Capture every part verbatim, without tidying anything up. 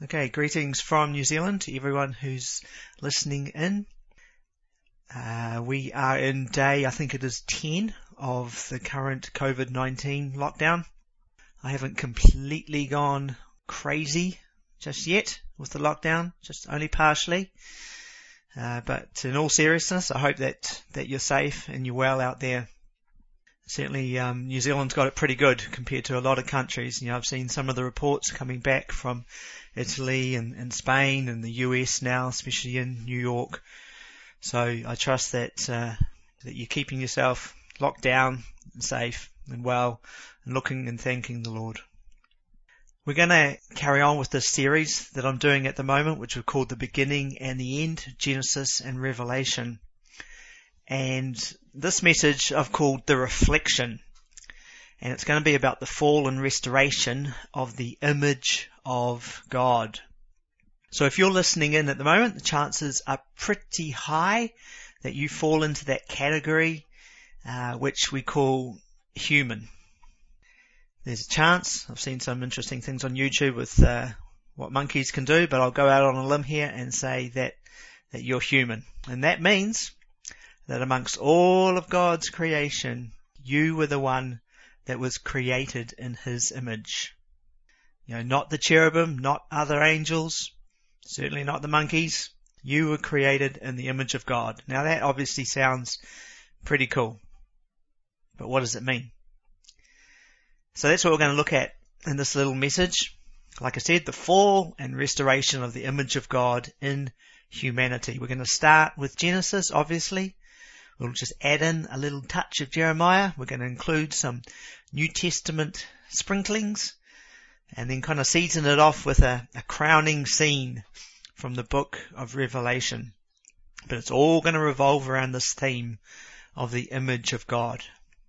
Okay, greetings from New Zealand to everyone who's listening in. Uh, we are in day, I think it is ten of the current COVID nineteen lockdown. I haven't completely gone crazy just yet with the lockdown, just only partially. Uh, but in all seriousness, I hope that, that you're safe and you're well out there. Certainly, um, New Zealand's got it pretty good compared to a lot of countries. You know, I've seen some of the reports coming back from Italy and, and Spain and the U S now, especially in New York. So I trust that uh, that you're keeping yourself locked down and safe and well and looking and thanking the Lord. We're going to carry on with this series that I'm doing at the moment, which we've called The Beginning and the End, Genesis and Revelation. And this message I've called The Reflection. And it's going to be about the fall and restoration of the image of God. So if you're listening in at the moment, the chances are pretty high that you fall into that category, uh, which we call human. There's a chance. I've seen some interesting things on YouTube with uh, what monkeys can do, but I'll go out on a limb here and say that, that you're human. And that means that amongst all of God's creation, you were the one that was created in His image. You know, not the cherubim, not other angels, certainly not the monkeys. You were created in the image of God. Now that obviously sounds pretty cool. But what does it mean? So that's what we're going to look at in this little message. Like I said, the fall and restoration of the image of God in humanity. We're going to start with Genesis, obviously. We'll just add in a little touch of Jeremiah. We're going to include some New Testament sprinklings and then kind of season it off with a, a crowning scene from the book of Revelation. But it's all going to revolve around this theme of the image of God.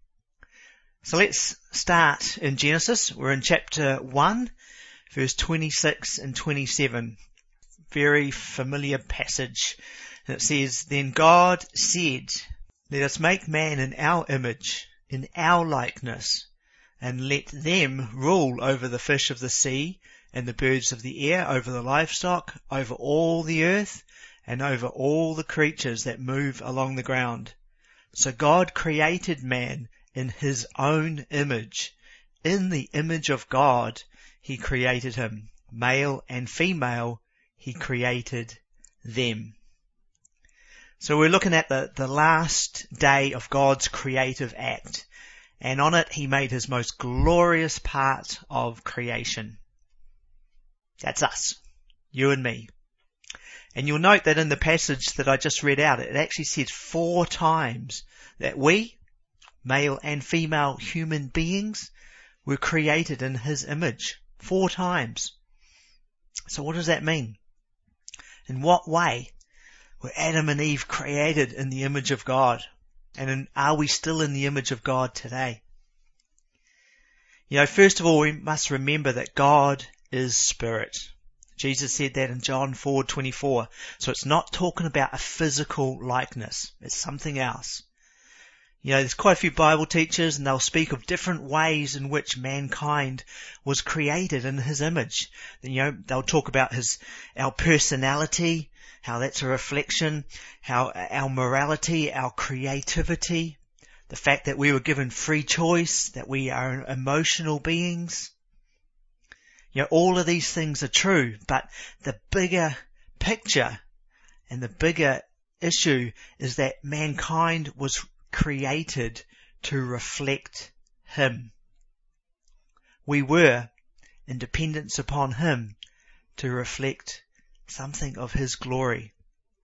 So let's start in Genesis. We're in chapter one, verse twenty-six and twenty-seven. Very familiar passage. And it says, "Then God said, let us make man in our image, in our likeness, and let them rule over the fish of the sea, and the birds of the air, over the livestock, over all the earth, and over all the creatures that move along the ground. So God created man in His own image. In the image of God He created him. Male and female He created them." So we're looking at the, the last day of God's creative act. And on it, He made His most glorious part of creation. That's us. You and me. And you'll note that in the passage that I just read out, it actually says four times that we, male and female human beings, were created in His image. Four times. So what does that mean? In what way were Adam and Eve created in the image of God? And in, are we still in the image of God today? You know, first of all, we must remember that God is spirit. Jesus said that in John four twenty-four. So it's not talking about a physical likeness. It's something else. You know, there's quite a few Bible teachers and they'll speak of different ways in which mankind was created in His image. You know, they'll talk about his, our personality, how that's a reflection, how our morality, our creativity, the fact that we were given free choice, that we are emotional beings. You know, all of these things are true, but the bigger picture and the bigger issue is that mankind was created to reflect Him. We were in dependence upon Him to reflect something of His glory.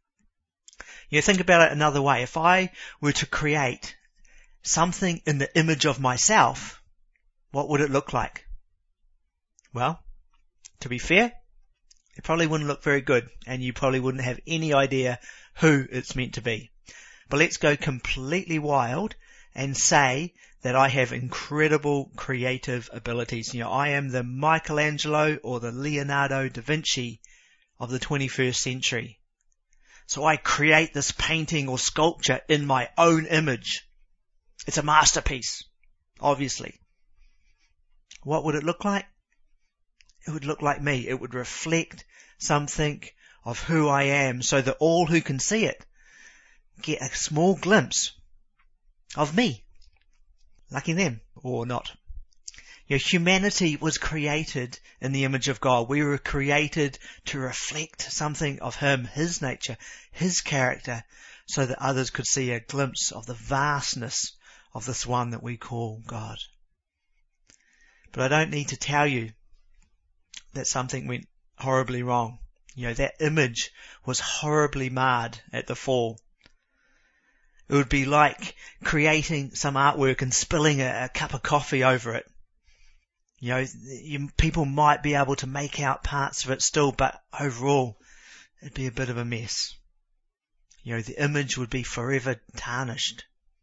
You know, think about it another way. If I were to create something in the image of myself, what would it look like? Well, to be fair, it probably wouldn't look very good, and you probably wouldn't have any idea who it's meant to be. But let's go completely wild and say that I have incredible creative abilities. You know, I am the Michelangelo or the Leonardo da Vinci of the twenty-first century. So I create this painting or sculpture in my own image. It's a masterpiece, obviously. What would it look like? it would look like me. It would reflect something of who I am, so that all who can see it get a small glimpse of me. Lucky them, or not. You know, humanity was created in the image of God. We were created to reflect something of Him, His nature, His character, so that others could see a glimpse of the vastness of this one that we call God. But I don't need to tell you that something went horribly wrong. You know, that image was horribly marred at the fall. It would be like creating some artwork and spilling a, a cup of coffee over it. You know, you, people might be able to make out parts of it still, but overall, it'd be a bit of a mess. You know, the image would be forever tarnished.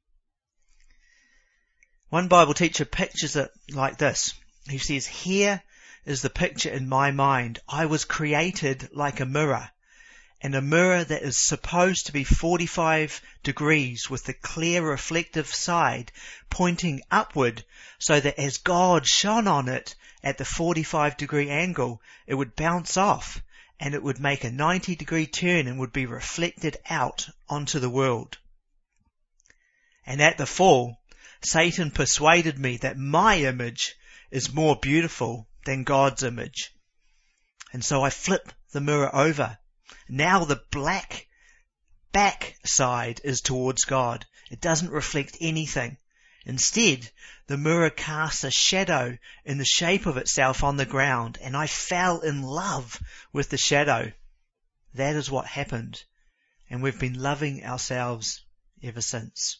One Bible teacher pictures it like this. He says, "Here is the picture in my mind. I was created like a mirror, and a mirror that is supposed to be forty-five degrees with the clear reflective side pointing upward, so that as God shone on it at the forty-five degree angle, it would bounce off and it would make a ninety degree turn and would be reflected out onto the world. And at the fall, Satan persuaded me that my image is more beautiful than God's image. And so I flip the mirror over. Now the black back side is towards God. It doesn't reflect anything. Instead, the mirror casts a shadow in the shape of itself on the ground, and I fell in love with the shadow. That is what happened, and we've been loving ourselves ever since."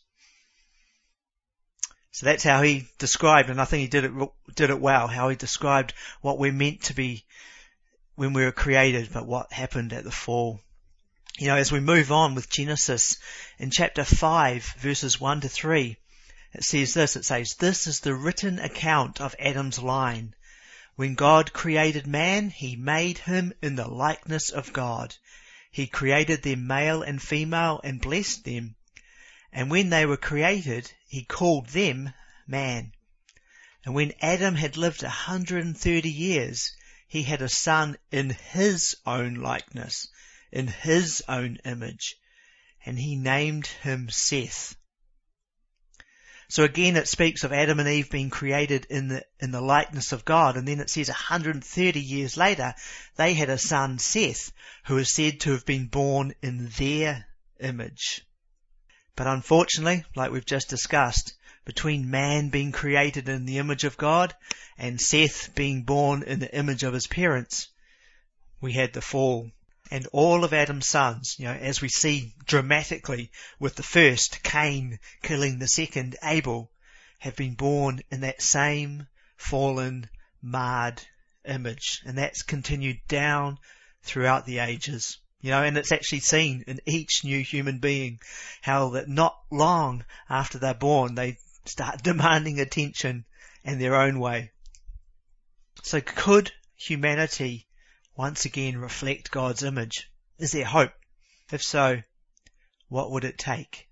So that's how he described, and I think he did it did it well, how he described what we're meant to be when we were created, but what happened at the fall. You know, as we move on with Genesis, in chapter five, verses one to three, it says this, it says, "This is the written account of Adam's line. When God created man, He made him in the likeness of God. He created them male and female and blessed them. And when they were created, He called them man. And when Adam had lived a hundred and thirty years, he had a son in his own likeness, in his own image, and he named him Seth." So again, it speaks of Adam and Eve being created in the in the likeness of God, and then it says one hundred thirty years later, they had a son, Seth, who is said to have been born in their image. But unfortunately, like we've just discussed, between man being created in the image of God and Seth being born in the image of his parents, we had the fall. And all of Adam's sons, you know, as we see dramatically with the first, Cain, killing the second, Abel, have been born in that same fallen, marred image. And that's continued down throughout the ages. You know, and it's actually seen in each new human being how that not long after they're born, they start demanding attention in their own way. So could humanity once again reflect God's image? Is there hope? If so, what would it take?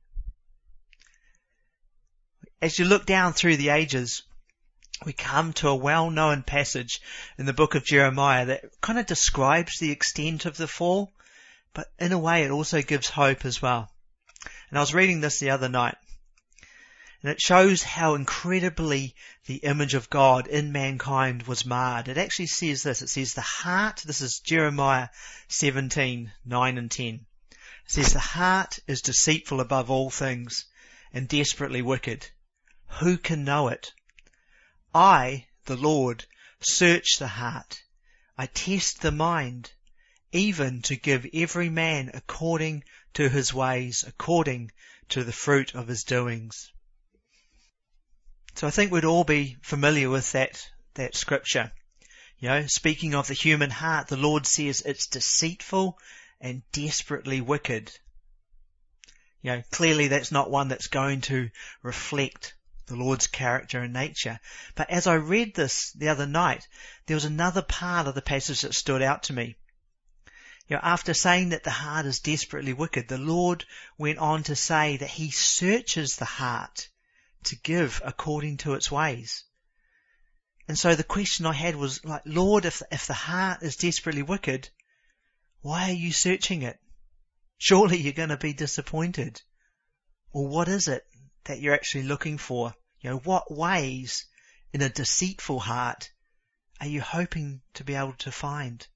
As you look down through the ages, we come to a well-known passage in the book of Jeremiah that kind of describes the extent of the fall, but in a way it also gives hope as well. And I was reading this the other night, and it shows how incredibly the image of God in mankind was marred. It actually says this, it says the heart, this is Jeremiah seventeen, nine and ten. It says the heart is deceitful above all things and desperately wicked. Who can know it? I, the Lord, search the heart. I test the mind, even to give every man according to his ways, according to the fruit of his doings. So I think we'd all be familiar with that, that scripture. You know, speaking of the human heart, the Lord says it's deceitful and desperately wicked. You know, clearly that's not one that's going to reflect the Lord's character and nature. But as I read this the other night, there was another part of the passage that stood out to me. You know, after saying that the heart is desperately wicked, the Lord went on to say that He searches the heart to give according to its ways. And so the question I had was like, Lord, if, if the heart is desperately wicked, why are you searching it? Surely you're going to be disappointed. Or what is it that you're actually looking for? You know, what ways in a deceitful heart are you hoping to be able to find?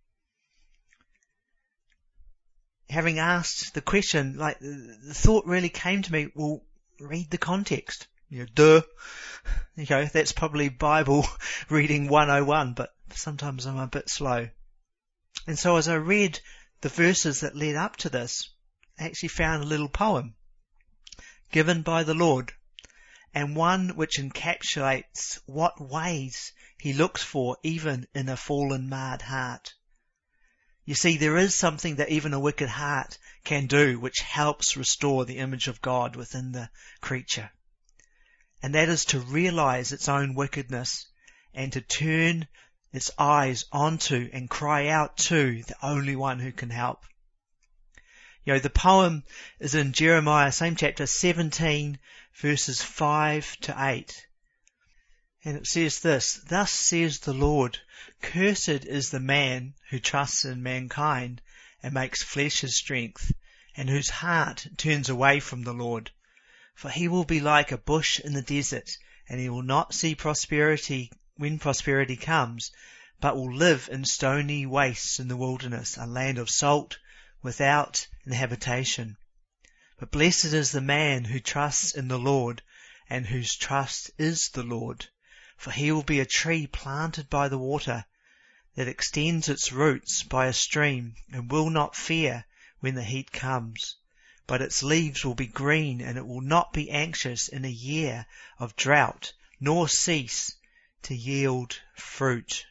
Having asked the question, like, the thought really came to me, well, read the context. You know, duh. You know, that's probably Bible reading one oh one, but sometimes I'm a bit slow. And so as I read the verses that led up to this, I actually found a little poem given by the Lord, and one which encapsulates what ways he looks for even in a fallen, marred heart. You see, there is something that even a wicked heart can do which helps restore the image of God within the creature. And that is to realize its own wickedness and to turn its eyes onto and cry out to the only one who can help. You know, the poem is in Jeremiah, same chapter, seventeen, verses five to eight. And it says this, "Thus says the Lord, cursed is the man who trusts in mankind and makes flesh his strength, and whose heart turns away from the Lord. For he will be like a bush in the desert, and he will not see prosperity when prosperity comes, but will live in stony wastes in the wilderness, a land of salt without inhabitation. But blessed is the man who trusts in the Lord, and whose trust is the Lord. For he will be a tree planted by the water, that extends its roots by a stream, and will not fear when the heat comes. But its leaves will be green, and it will not be anxious in a year of drought, nor cease to yield fruit."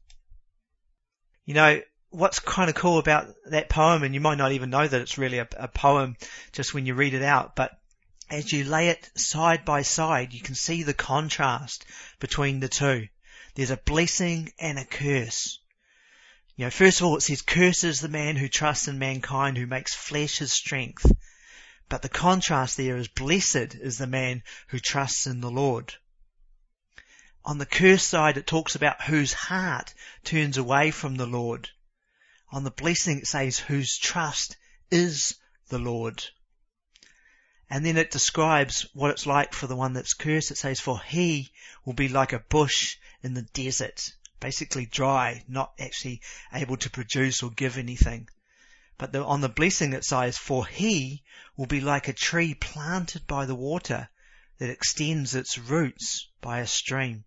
You know, what's kind of cool about that poem, and you might not even know that it's really a, a poem just when you read it out, but as you lay it side by side, you can see the contrast between the two. There's a blessing and a curse. You know, first of all, it says, "Cursed is the man who trusts in mankind, who makes flesh his strength." But the contrast there is, blessed is the man who trusts in the Lord. On the curse side, it talks about whose heart turns away from the Lord. On the blessing, it says, whose trust is the Lord. And then it describes what it's like for the one that's cursed. It says, for he will be like a bush in the desert, basically dry, not actually able to produce or give anything. But the, on the blessing it says, for he will be like a tree planted by the water that extends its roots by a stream.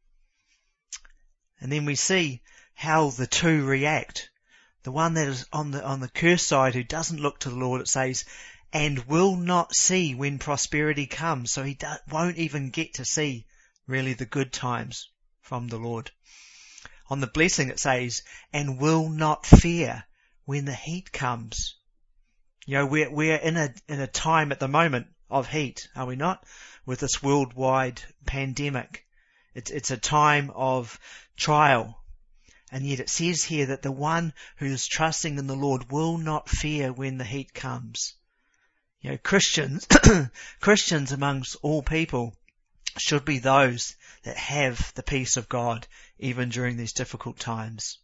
And then we see how the two react. The one that is on the on the curse side, who doesn't look to the Lord, it says, and will not see when prosperity comes. So he do, won't even get to see really the good times from the Lord. On the blessing it says, and will not fear when the heat comes. You know, we're, we're in a, in a time at the moment of heat, are we not? With this worldwide pandemic. It's, it's a time of trial. And yet it says here that the one who is trusting in the Lord will not fear when the heat comes. You know, Christians, Christians amongst all people should be those that have the peace of God even during these difficult times.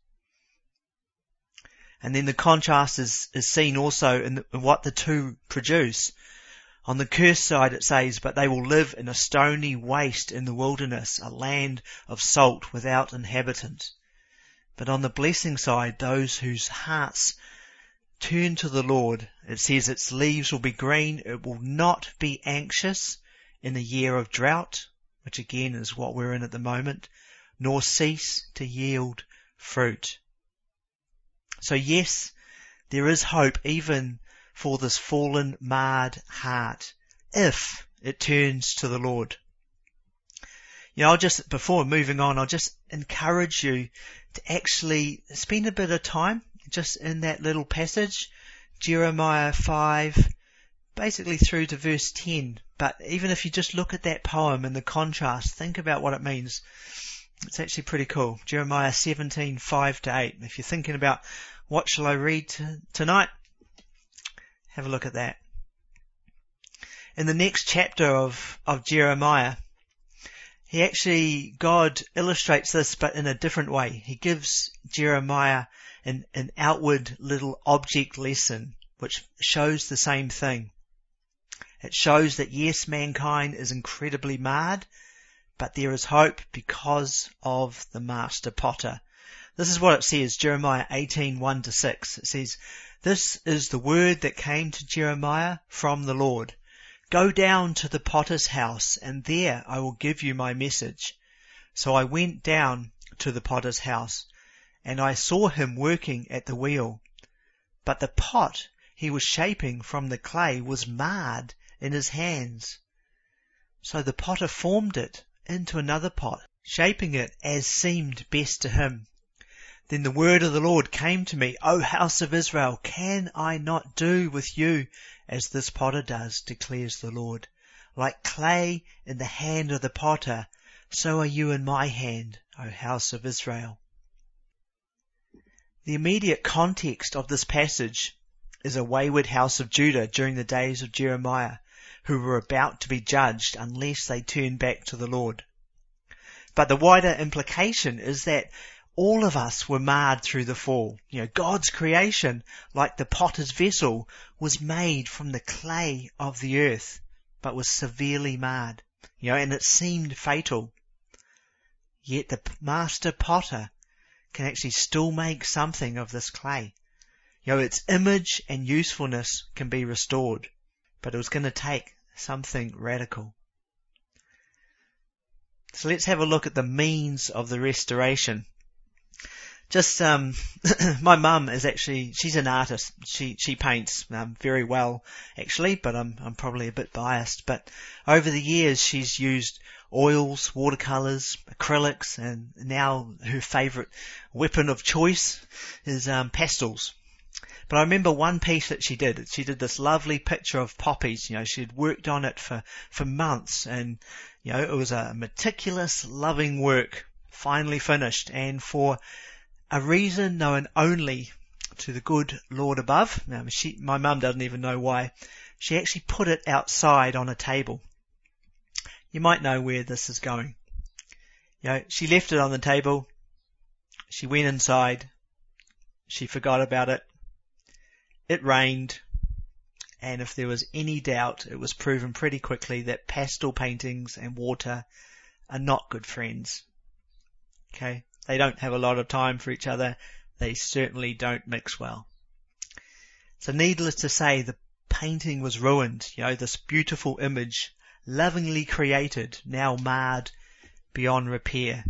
And then the contrast is, is seen also in, the, in what the two produce. On the curse side it says, but they will live in a stony waste in the wilderness, a land of salt without inhabitant. But on the blessing side, those whose hearts turn to the Lord, it says its leaves will be green, it will not be anxious in a year of drought, which again is what we're in at the moment, nor cease to yield fruit. So yes, there is hope even for this fallen, marred heart, if it turns to the Lord. You know, I'll just, before moving on, I'll just encourage you to actually spend a bit of time just in that little passage, Jeremiah five, basically through to verse ten. But even if you just look at that poem and the contrast, think about what it means. It's actually pretty cool. Jeremiah seventeen, five to eight. If you're thinking about what shall I read t- tonight, have a look at that. In the next chapter of, of Jeremiah, he actually, God illustrates this, but in a different way. He gives Jeremiah an, an outward little object lesson, which shows the same thing. It shows that yes, mankind is incredibly marred, but there is hope because of the master potter. This is what it says, Jeremiah eighteen, one to six. It says, "This is the word that came to Jeremiah from the Lord. Go down to the potter's house, and there I will give you my message. So I went down to the potter's house, and I saw him working at the wheel. But the pot he was shaping from the clay was marred in his hands. So the potter formed it into another pot, shaping it as seemed best to him. Then the word of the Lord came to me, O house of Israel, can I not do with you as this potter does, declares the Lord? Like clay in the hand of the potter, so are you in my hand, O house of Israel." The immediate context of this passage is a wayward house of Judah during the days of Jeremiah, who were about to be judged unless they turned back to the Lord. But the wider implication is that all of us were marred through the fall. You know, God's creation, like the potter's vessel, was made from the clay of the earth, but was severely marred. You know, and it seemed fatal. Yet the master potter can actually still make something of this clay. You know, its image and usefulness can be restored, but it was going to take something radical. So let's have a look at the means of the restoration. Just, um, my mum is actually, she's an artist. She, she paints, um, very well, actually, but I'm, I'm probably a bit biased. But over the years, she's used oils, watercolors, acrylics, and now her favorite weapon of choice is, um, pastels. But I remember one piece that she did. She did this lovely picture of poppies. You know, she had worked on it for, for months, and, you know, it was a meticulous, loving work, finally finished, and for a reason known only to the good Lord above. Now, she, my mum doesn't even know why. She actually put it outside on a table. You might know where this is going. You know, she left it on the table. She went inside. She forgot about it. It rained. And if there was any doubt, it was proven pretty quickly that pastel paintings and water are not good friends. Okay? They don't have a lot of time for each other. They certainly don't mix well. So needless to say, the painting was ruined. You know, this beautiful image, lovingly created, now marred beyond repair.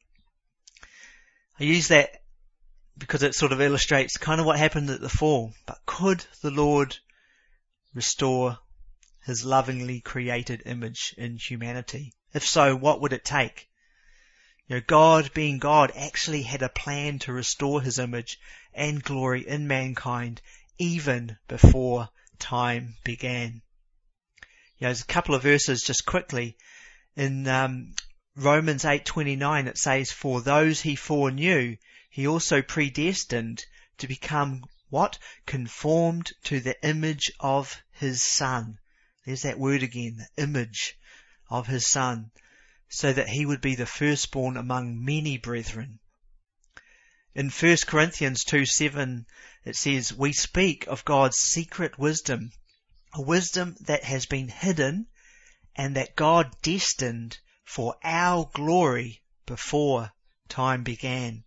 I use that because it sort of illustrates kind of what happened at the fall. But could the Lord restore his lovingly created image in humanity? If so, what would it take? You know, God, being God, actually had a plan to restore his image and glory in mankind even before time began. You know, there's a couple of verses just quickly. In um, Romans eight twenty-nine it says, "For those he foreknew, he also predestined to become," what? "Conformed to the image of his Son." There's that word again, the image of his Son. "So that he would be the firstborn among many brethren." In First Corinthians two seven it says, "We speak of God's secret wisdom, a wisdom that has been hidden and that God destined for our glory before time began."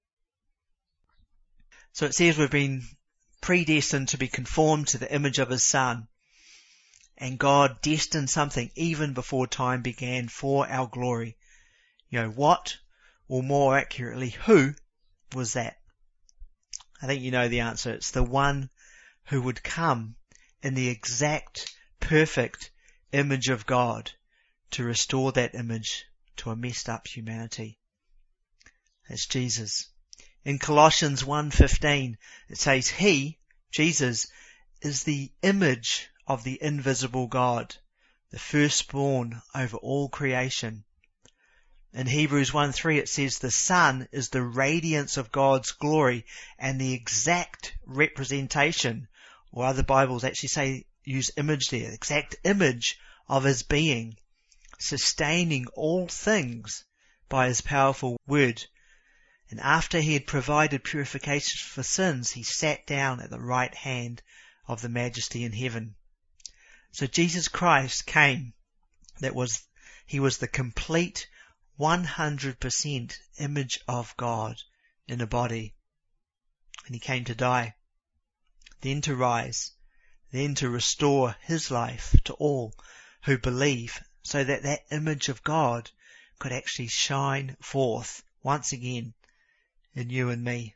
So it says we've been predestined to be conformed to the image of his Son. And God destined something even before time began for our glory. You know, what, or more accurately, who was that? I think you know the answer. It's the one who would come in the exact, perfect image of God to restore that image to a messed up humanity. That's Jesus. In Colossians one fifteen it says, "He," Jesus, "is the image of the invisible God, the firstborn over all creation." In Hebrews one three it says, "The Son is the radiance of God's glory and the exact representation," or other Bibles actually say, use image there, exact image of his being, sustaining all things by his powerful word. And after he had provided purification for sins, he sat down at the right hand of the Majesty in heaven. So Jesus Christ came. That was, he was the complete one hundred percent image of God in a body. And he came to die, then to rise, then to restore his life to all who believe, so that that image of God could actually shine forth once again in you and me.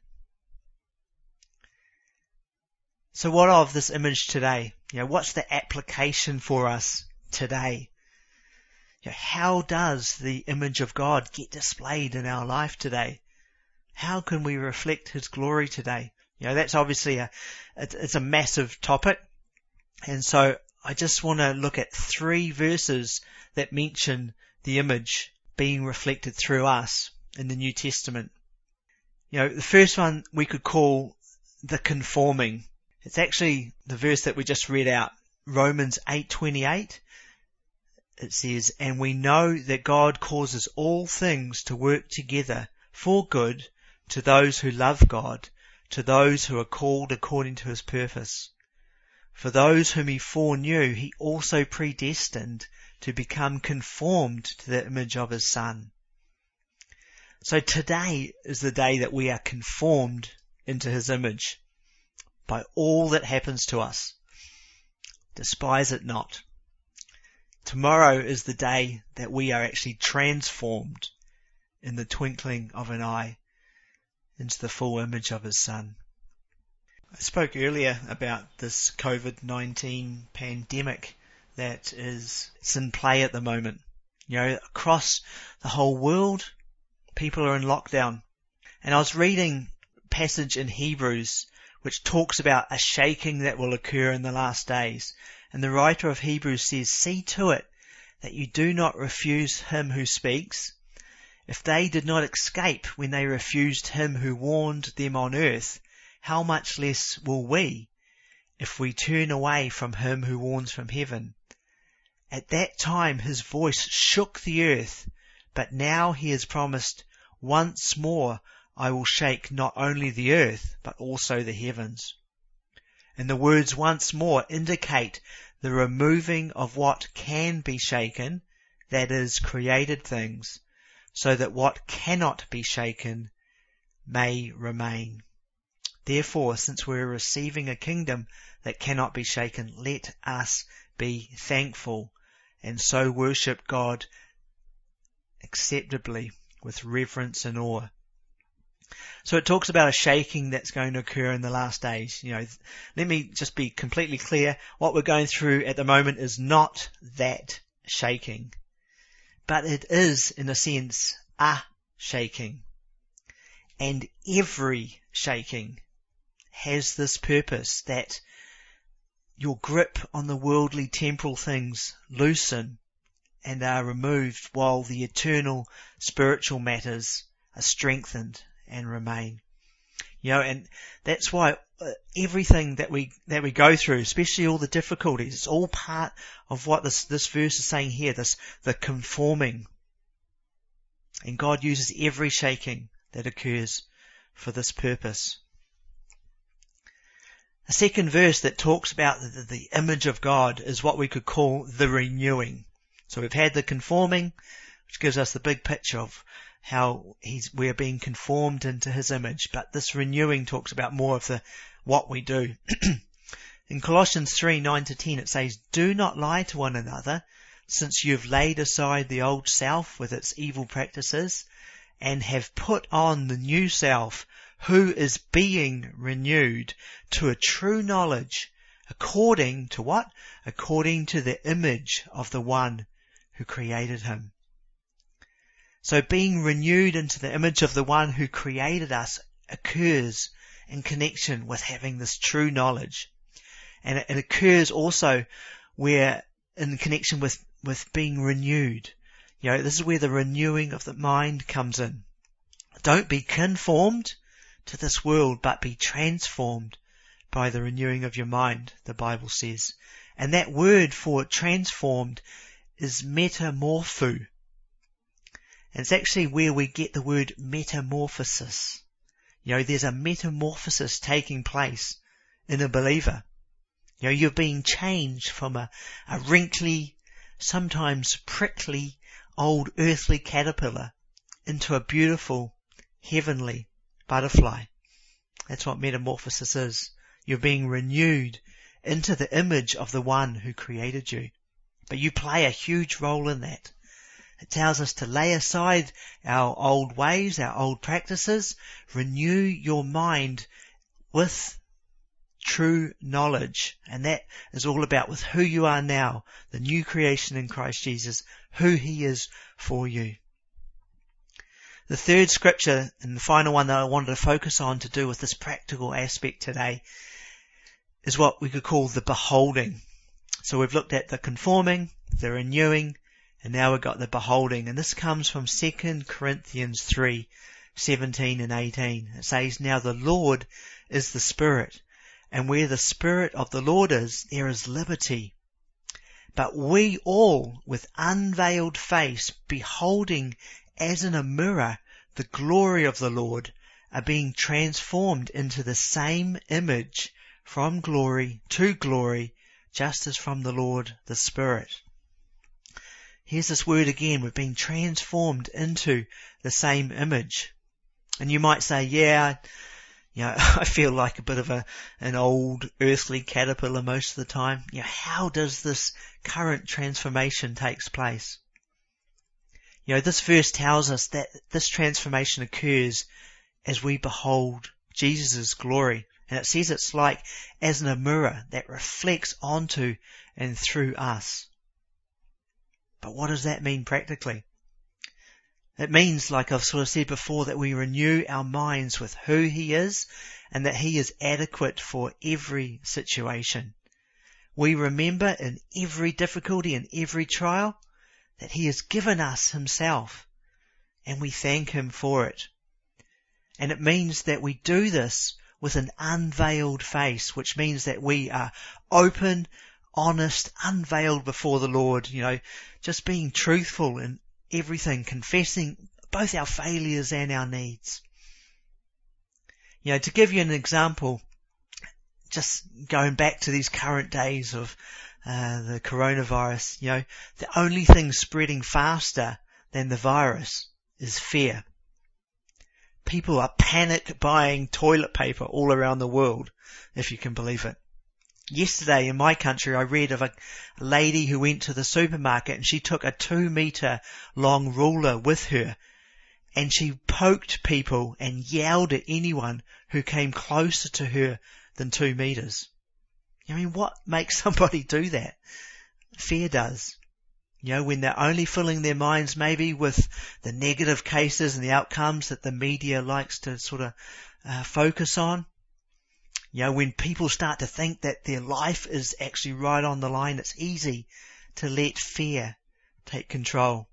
So what of this image today? You know, what's the application for us today? You know, how does the image of God get displayed in our life today? How can we reflect his glory today? You know, that's obviously a, it's a massive topic. And so I just want to look at three verses that mention the image being reflected through us in the New Testament. You know, the first one we could call the conforming. It's actually the verse that we just read out, Romans eight twenty-eight. It says, "And we know that God causes all things to work together for good to those who love God, to those who are called according to his purpose. For those whom he foreknew, he also predestined to become conformed to the image of his Son." So today is the day that we are conformed into his image by all that happens to us. Despise it not. Tomorrow is the day that we are actually transformed in the twinkling of an eye into the full image of his Son. I spoke earlier about this COVID nineteen pandemic that is it's in play at the moment. You know, across the whole world, people are in lockdown. And I was reading a passage in Hebrews which talks about a shaking that will occur in the last days. And the writer of Hebrews says, "See to it that you do not refuse him who speaks. If they did not escape when they refused him who warned them on earth, how much less will we, if we turn away from him who warns from heaven? At that time his voice shook the earth, but now he has promised, once more I will shake not only the earth, but also the heavens." And the words "once more" indicate the removing of what can be shaken, that is, created things, so that what cannot be shaken may remain. Therefore, since we are receiving a kingdom that cannot be shaken, let us be thankful and so worship God acceptably with reverence and awe. So it talks about a shaking that's going to occur in the last days. You know, let me just be completely clear. What we're going through at the moment is not that shaking, but it is, in a sense, a shaking. And every shaking has this purpose, that your grip on the worldly temporal things loosen and are removed, while the eternal spiritual matters are strengthened and remain. You know, and that's why everything that we that we go through, especially all the difficulties, it's all part of what this this verse is saying here, this the conforming. And God uses every shaking that occurs for this purpose. A second verse that talks about the, the image of God is what we could call the renewing. So we've had the conforming, which gives us the big picture of how he's, we are being conformed into his image. But this renewing talks about more of the what we do. In Colossians three, nine to ten, it says, "Do not lie to one another, since you have laid aside the old self with its evil practices, and have put on the new self, who is being renewed to a true knowledge, according to" what? According to the image of the one who created him. So being renewed into the image of the one who created us occurs in connection with having this true knowledge. And it, it occurs also where in connection with, with being renewed. You know, this is where the renewing of the mind comes in. Don't be conformed to this world, but be transformed by the renewing of your mind, the Bible says. And that word for transformed is metamorpho. And it's actually where we get the word metamorphosis. You know, there's a metamorphosis taking place in a believer. You know, you're being changed from a, a wrinkly, sometimes prickly, old earthly caterpillar into a beautiful, heavenly butterfly. That's what metamorphosis is. You're being renewed into the image of the one who created you. But you play a huge role in that. It tells us to lay aside our old ways, our old practices, renew your mind with true knowledge. And that is all about with who you are now, the new creation in Christ Jesus, who He is for you. The third scripture, and the final one that I wanted to focus on to do with this practical aspect today, is what we could call the beholding. So we've looked at the conforming, the renewing, and now we've got the beholding. And this comes from Second Corinthians three, seventeen and eighteen. It says, "Now the Lord is the Spirit, and where the Spirit of the Lord is, there is liberty. But we all, with unveiled face, beholding as in a mirror the glory of the Lord, are being transformed into the same image from glory to glory, just as from the Lord the Spirit." Here's this word again, we're being transformed into the same image. And you might say, yeah, you know, I feel like a bit of a an old earthly caterpillar most of the time. You know, how does this current transformation takes place? You know, this verse tells us that this transformation occurs as we behold Jesus' glory. And it says it's like as in a mirror that reflects onto and through us. But what does that mean practically? It means, like I've sort of said before, that we renew our minds with who He is and that He is adequate for every situation. We remember in every difficulty and every trial that He has given us Himself, and we thank Him for it. And it means that we do this with an unveiled face, which means that we are open, honest, unveiled before the Lord, you know, just being truthful in everything, confessing both our failures and our needs. You know, to give you an example, just going back to these current days of uh, the coronavirus, you know, the only thing spreading faster than the virus is fear. People are panic buying toilet paper all around the world, if you can believe it. Yesterday in my country I read of a lady who went to the supermarket and she took a two metre long ruler with her and she poked people and yelled at anyone who came closer to her than two metres. I mean, what makes somebody do that? Fear does. You know, when they're only filling their minds maybe with the negative cases and the outcomes that the media likes to sort of uh, focus on. You know, when people start to think that their life is actually right on the line, it's easy to let fear take control.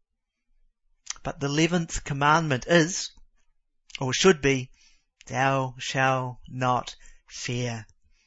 But the eleventh commandment is, or should be, thou shalt not fear.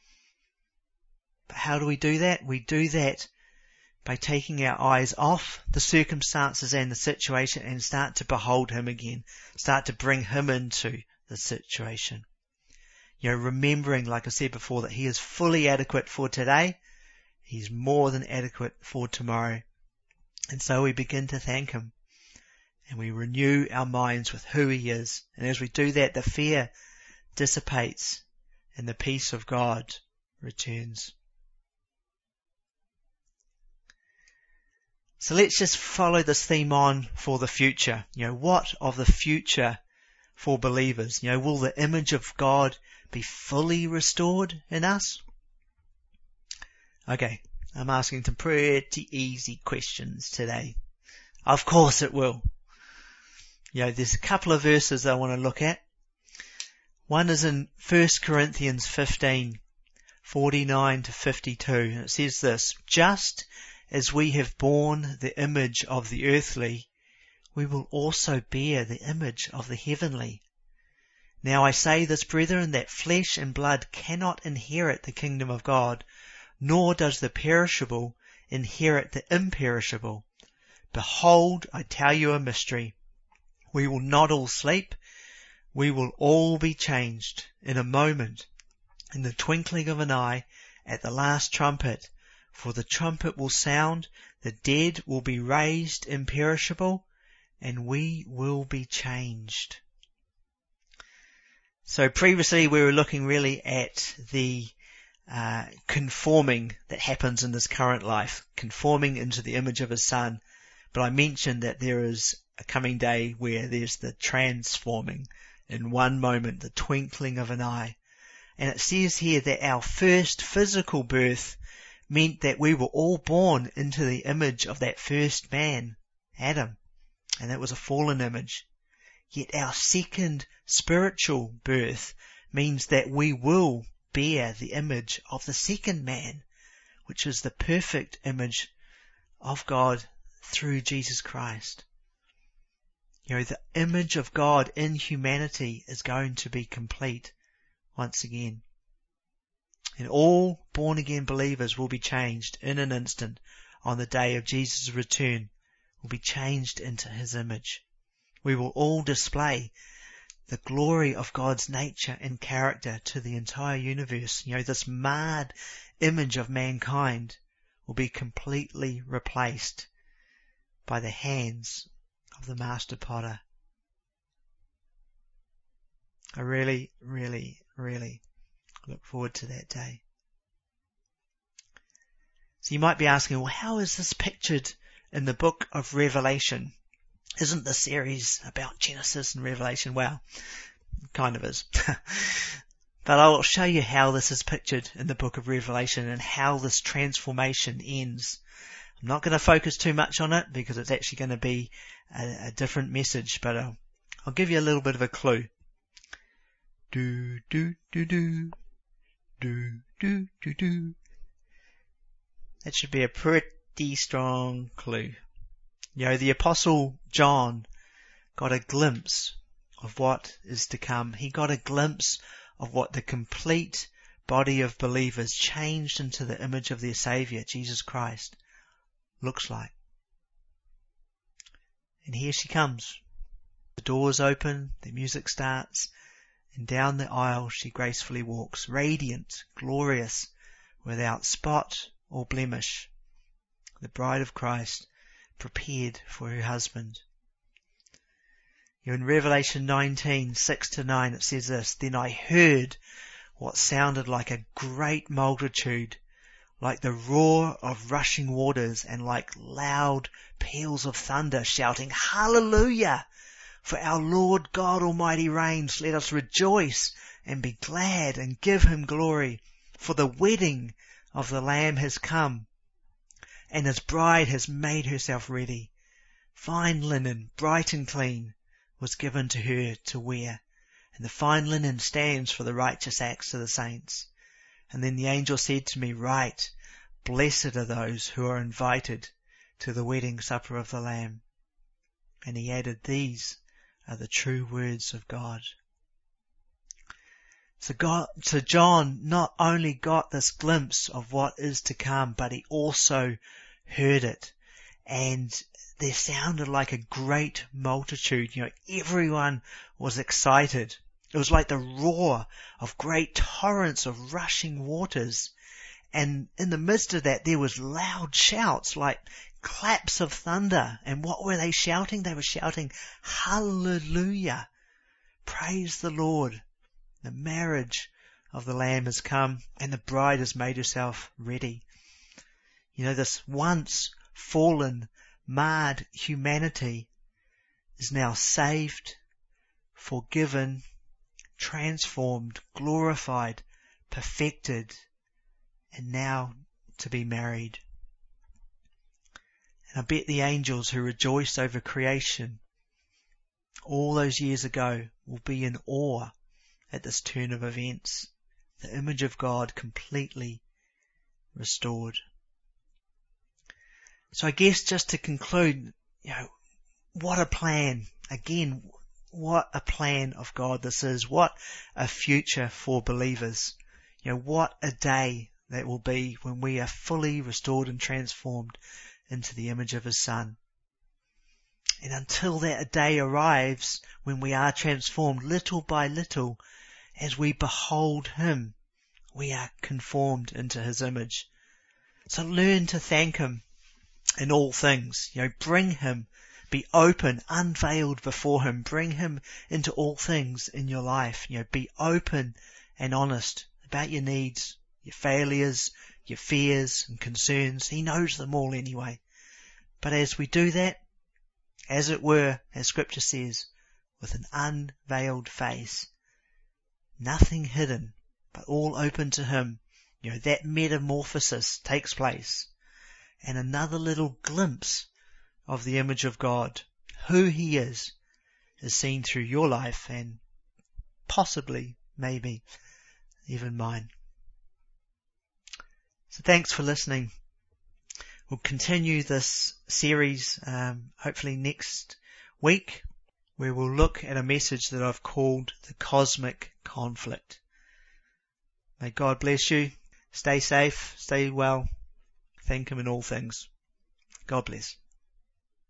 But how do we do that? We do that by taking our eyes off the circumstances and the situation and start to behold Him again. Start to bring Him into the situation. You know, remembering, like I said before, that He is fully adequate for today. He's more than adequate for tomorrow. And so we begin to thank Him. And we renew our minds with who He is. And as we do that, the fear dissipates and the peace of God returns. So let's just follow this theme on for the future. You know, what of the future for believers? You know, will the image of God be fully restored in us? Okay, I'm asking some pretty easy questions today. Of course it will. You know, there's a couple of verses I want to look at. One is in First Corinthians fifteen, forty-nine to fifty-two. And it says this: just as we have borne the image of the earthly, we will also bear the image of the heavenly. Now I say this, brethren, that flesh and blood cannot inherit the kingdom of God, nor does the perishable inherit the imperishable. Behold, I tell you a mystery. We will not all sleep. We will all be changed in a moment, in the twinkling of an eye, at the last trumpet. For the trumpet will sound, the dead will be raised imperishable, and we will be changed. So previously we were looking really at the uh, conforming that happens in this current life, conforming into the image of His Son. But I mentioned that there is a coming day where there's the transforming in one moment, the twinkling of an eye. And it says here that our first physical birth meant that we were all born into the image of that first man, Adam. And that was a fallen image. Yet our second spiritual birth means that we will bear the image of the second man, which is the perfect image of God through Jesus Christ. You know, the image of God in humanity is going to be complete once again. And all born-again believers will be changed in an instant on the day of Jesus' return, will be changed into His image. We will all display the glory of God's nature and character to the entire universe. You know, this marred image of mankind will be completely replaced by the hands of the Master Potter. I really, really, really look forward to that day. So you might be asking, well, how is this pictured in the book of Revelation? Isn't the series about Genesis and Revelation? Well, kind of is. But I'll show you how this is pictured in the book of Revelation and how this transformation ends. I'm not going to focus too much on it because it's actually going to be a, a different message, but I'll, I'll give you a little bit of a clue. Do, do, do, do. Do, do, do, do. That should be a pretty strong clue. You know, the Apostle John got a glimpse of what is to come. He got a glimpse of what the complete body of believers changed into the image of their Saviour, Jesus Christ, looks like. And here she comes. The doors open, the music starts, and down the aisle she gracefully walks, radiant, glorious, without spot or blemish. The bride of Christ, prepared for her husband. You know, in Revelation nineteen, six to nine, it says this, Then I heard what sounded like a great multitude, like the roar of rushing waters and like loud peals of thunder, shouting, Hallelujah! For our Lord God Almighty reigns. Let us rejoice and be glad and give Him glory. For the wedding of the Lamb has come, and His bride has made herself ready. Fine linen, bright and clean, was given to her to wear. And the fine linen stands for the righteous acts of the saints. And then the angel said to me, Write, blessed are those who are invited to the wedding supper of the Lamb. And he added, These are the true words of God. So God, so John not only got this glimpse of what is to come, but he also heard it. And there sounded like a great multitude. You know, everyone was excited. It was like the roar of great torrents of rushing waters. And in the midst of that, there was loud shouts, like claps of thunder. And what were they shouting? They were shouting, Hallelujah! Praise the Lord! The marriage of the Lamb has come, and the bride has made herself ready. You know, this once fallen, marred humanity is now saved, forgiven, transformed, glorified, perfected, and now to be married. And I bet the angels who rejoiced over creation all those years ago will be in awe at this turn of events. The image of God completely restored. So I guess just to conclude, you know, what a plan. Again, what a plan of God this is. What a future for believers. You know, what a day that will be when we are fully restored and transformed into the image of His Son. And until that day arrives when we are transformed little by little, as we behold Him, we are conformed into His image. So learn to thank Him in all things. You know, bring Him, be open, unveiled before Him. Bring Him into all things in your life. You know, be open and honest about your needs, your failures, your fears and concerns. He knows them all anyway. But as we do that, as it were, as Scripture says, with an unveiled face, nothing hidden, but all open to Him, you know, that metamorphosis takes place. And another little glimpse of the image of God, who He is, is seen through your life and possibly, maybe, even mine. So thanks for listening. We'll continue this series um, hopefully next week, where we'll look at a message that I've called the cosmic conflict. May God bless you. Stay safe, stay well. Thank Him in all things. God bless.